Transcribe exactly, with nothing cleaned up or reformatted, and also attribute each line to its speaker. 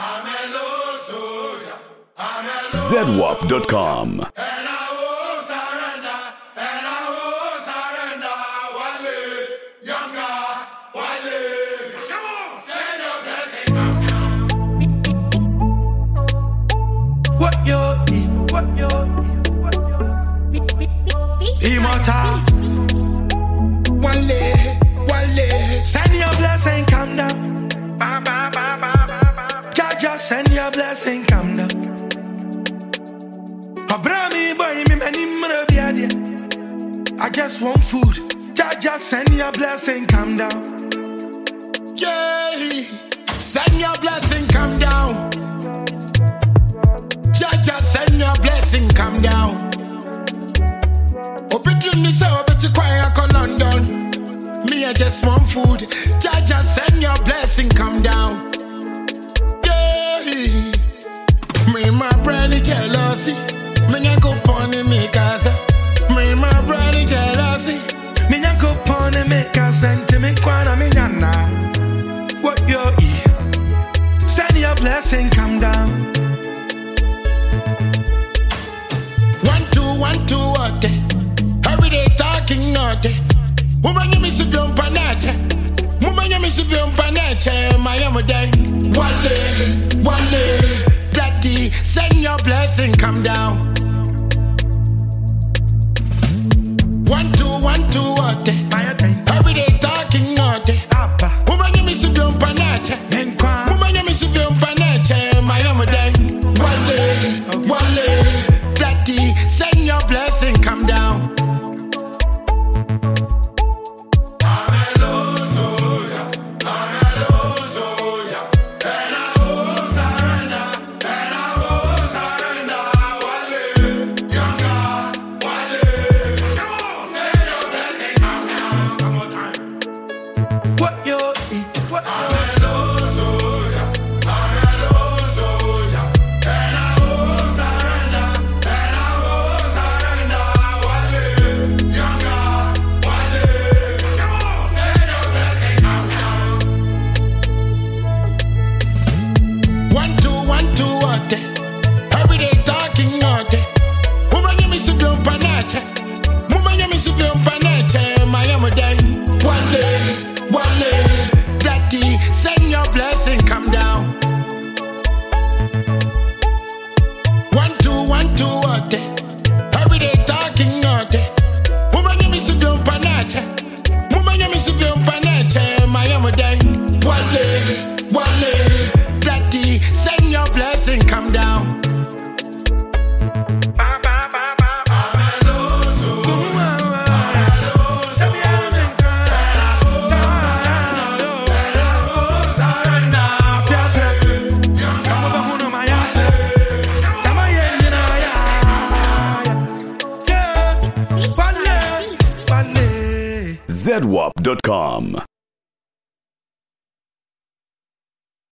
Speaker 1: Z W A P dot com.
Speaker 2: What you eat? What you eat? Immortal. Wale, Wale. Send your blessing, come down. Jaja, send your blessing, come down. Abrami boy, me many marabiadia. I just want food. Jaja, send your blessing, come down.
Speaker 3: Yeah, send your blessing, come down. Jaja, send your blessing, come down. Opportunity so but you quiet call London. Me I just want food. Jaja, send your blessing, come down. Yeah, me my brother jealousy. Me nyan go pony me casa. Me my brother jealousy.
Speaker 2: Me nyan go pony me casa. Send me kwana me nyana. What you eat? Send your blessing, come down.
Speaker 3: One two one two what? Every day talking naughty. Woman you miss you on panache. Woman you miss you on panache. My am day. Wale, Wale. Daddy, send your blessing, come down. One two one two what? Every day talking naughty. Woman you miss you on panache. Woman you miss you on panache. My am day. Wale, Wale. Daddy, send your blessing, come down.
Speaker 2: What you eat? What
Speaker 3: One two one two what? Every day talking naughty. Woman you miss you on panache. Woman you miss you on panache. My am day. Wale, Wale. Daddy, send your blessing, come down. One two one two what? Every day talking naughty. Woman you miss you on panache. Woman you miss you on panache. My am day. Wale, Wale. Daddy, send your blessing, come down.
Speaker 2: Wale, Wale.
Speaker 1: Z W A P dot com.